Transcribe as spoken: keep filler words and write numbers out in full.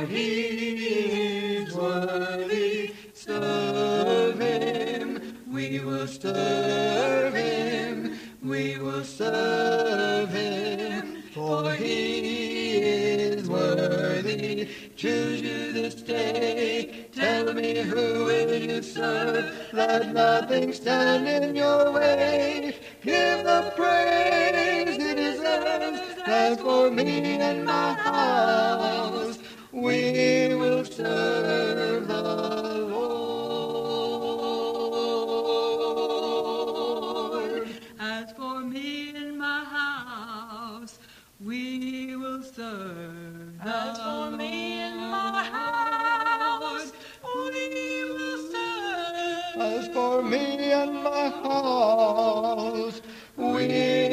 he is worthy. Serve him, we will serve him, we will serve him, for he is worthy. Choose you this day, tell me who will you serve, let nothing stand in your way. Give the praise he deserves. As for me and my house, we will serve the Lord. As for me and my house, we will serve the As for Lord. me and my house, we will serve. As for me and my house, we